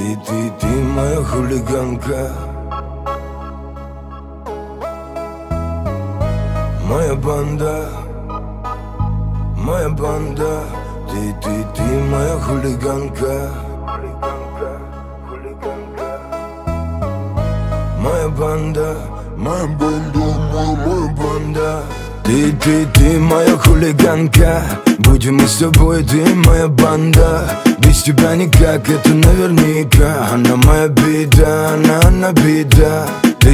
Ты моя хулиганка, моя банда, моя банда. Ты моя хулиганка, моя банда, моя банда, моя банда. Ты моя хулиганка, будем мы с тобой, ты моя банда. Без тебя никак, это наверняка. Она моя беда, она беда.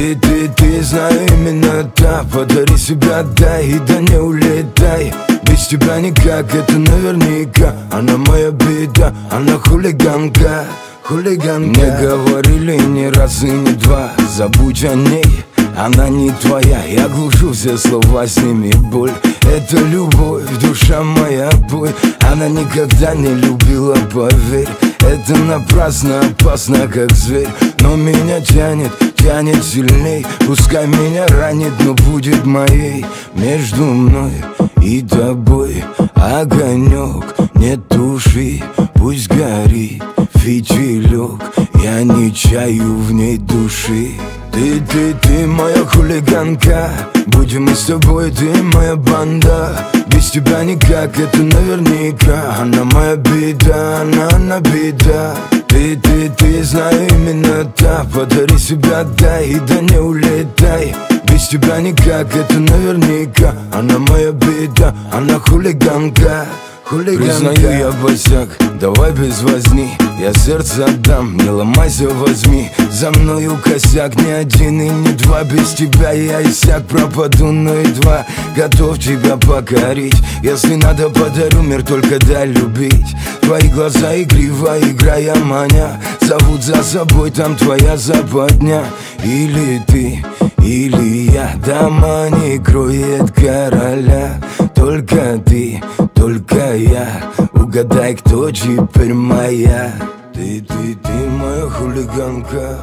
Ты, знаю, именно та. Подари себя, дай, и да не улетай. Без тебя никак, это наверняка. Она моя беда, она хулиганка, хулиганка. Мне говорили ни раз и ни два, забудь о ней, она не твоя. Я глушу все слова, сними боль. Это любовь, душа моя, бой. Она никогда не любила, поверь. Это напрасно, опасно, как зверь. Но меня тянет, тянет сильней. Пускай меня ранит, но будет моей. Между мной и тобой огонек, не туши, пусть горит фитилек. Я не чаю в ней души. Ты моя хулиганка, будем мы с тобой, ты моя банда. Без тебя никак, это наверняка. Она моя беда, она беда. Ты, знаю, именно та. Подари себя, дай, и да не улетай. Без тебя никак, это наверняка. Она моя беда, она хулиганка, хулиганка. Признаю, я босяк, давай без возни. Я сердце отдам, не ломайся, возьми. За мною косяк, ни один и ни два. Без тебя я иссяк, пропаду, но едва готов тебя покорить. Если надо, подарю мир, только дай любить. Твои глаза игриво, играя маня, зовут за собой, там твоя западня. Или ты, или я, дома не кроет короля. Только ты, только я, угадай, кто теперь моя. Ты моя хулиганка,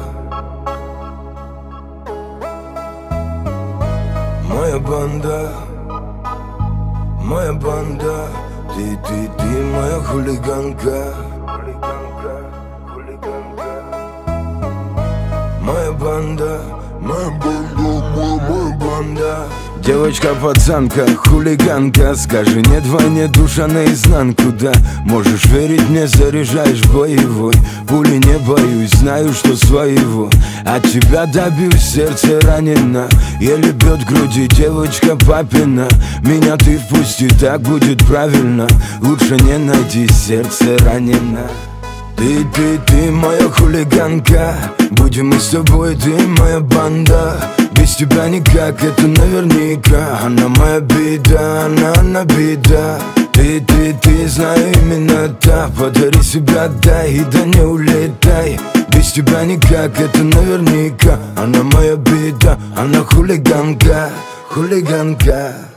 моя банда, моя банда. Ты моя хулиганка, моя банда, моя банда, моя банда. Девочка-пацанка, хулиганка, скажи нет войне, душа наизнанку, да. Можешь верить мне, заряжаешь боевой. Пули не боюсь, знаю, что своего. От тебя добьюсь, сердце ранено, еле бьет в груди девочка папина. Меня ты впусти, так будет правильно. Лучше не найти, сердце ранено. Ты моя хулиганка, будем мы с тобой, ты моя банда. Без тебя никак, это наверняка. Она моя беда, она беда. Ты, знаю, именно та. Подари себя, дай, и да не улетай. Без тебя никак, это наверняка. Она моя беда, она хулиганка, хулиганка.